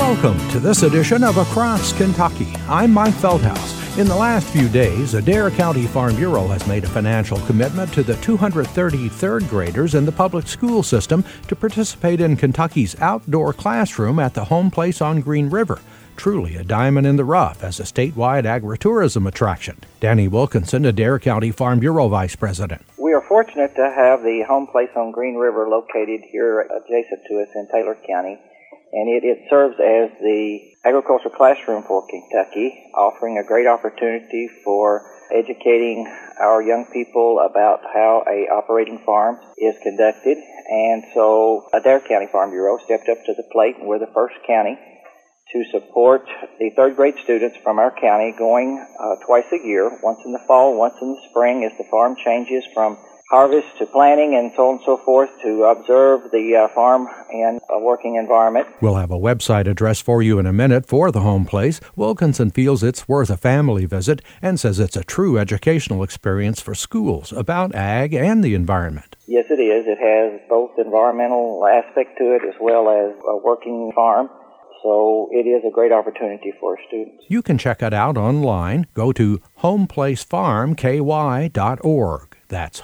Welcome to this edition of Across Kentucky. I'm Mike Feldhaus. In the last few days, Adair County Farm Bureau has made a financial commitment to the 230 third graders in the public school system to participate in Kentucky's outdoor classroom at the Home Place on Green River. Truly a diamond in the rough as a statewide agritourism attraction. Danny Wilkinson, Adair County Farm Bureau Vice President. We are fortunate to have the Home Place on Green River located here adjacent to us in Taylor County, and it serves as the agricultural classroom for Kentucky, offering a great opportunity for educating our young people about how a operating farm is conducted. And so Adair County Farm Bureau stepped up to the plate, and we're the first county to support the third grade students from our county going twice a year, once in the fall, once in the spring, as the farm changes from harvest to planting and so on and so forth, to observe the farm in a working environment. We'll have a website address for you in a minute for the Home Place. Wilkinson feels it's worth a family visit and says it's a true educational experience for schools about ag and the environment. Yes, it is. It has both environmental aspect to it as well as a working farm. So it is a great opportunity for students. You can check it out online. Go to homeplacefarmky.org. That's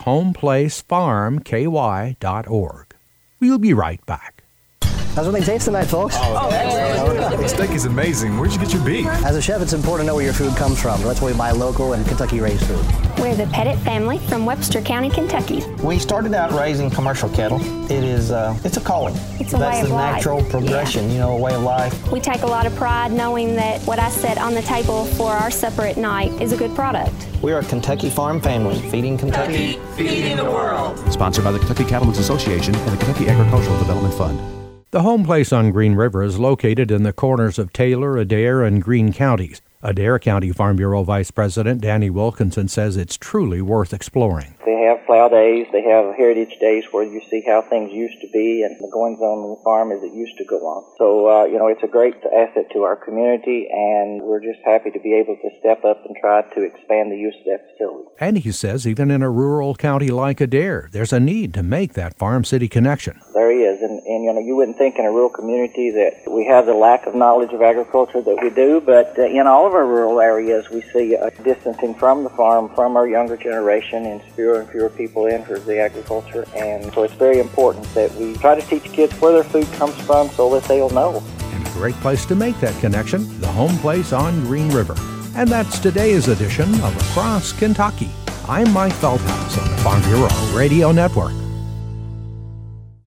homeplacefarmky.org. We'll be right back. How's everything taste tonight, folks? The steak is amazing. Where'd you get your beef? As a chef, it's important to know where your food comes from. That's why we buy local and Kentucky-raised food. We're the Pettit family from Webster County, Kentucky. We started out raising commercial cattle. It is, it's a calling. It's a way of life. That's the natural progression, a way of life. We take a lot of pride knowing that what I set on the table for our supper at night is a good product. We are a Kentucky farm family, feeding Kentucky, feeding the world. Sponsored by the Kentucky Cattlemen's Association and the Kentucky Agricultural Development Fund. The Home Place on Green River is located in the corners of Taylor, Adair, and Greene counties. Adair County Farm Bureau Vice President Danny Wilkinson says it's truly worth exploring. They have plow days, they have heritage days where you see how things used to be and the goings on the farm as it used to go on. So, it's a great asset to our community, and we're just happy to be able to step up and try to expand the use of that facility. And he says even in a rural county like Adair, there's a need to make that farm-city connection. There is, and you wouldn't think in a rural community that we have the lack of knowledge of agriculture that we do, but in all of our rural areas we see a distancing from the farm, from our younger generation, and fewer and fewer people enter the agriculture. And so it's very important that we try to teach kids where their food comes from so that they'll know. And a great place to make that connection, the Home Place on Green River. And that's today's edition of Across Kentucky. I'm Mike Feldhaus on the Farm Bureau Radio Network.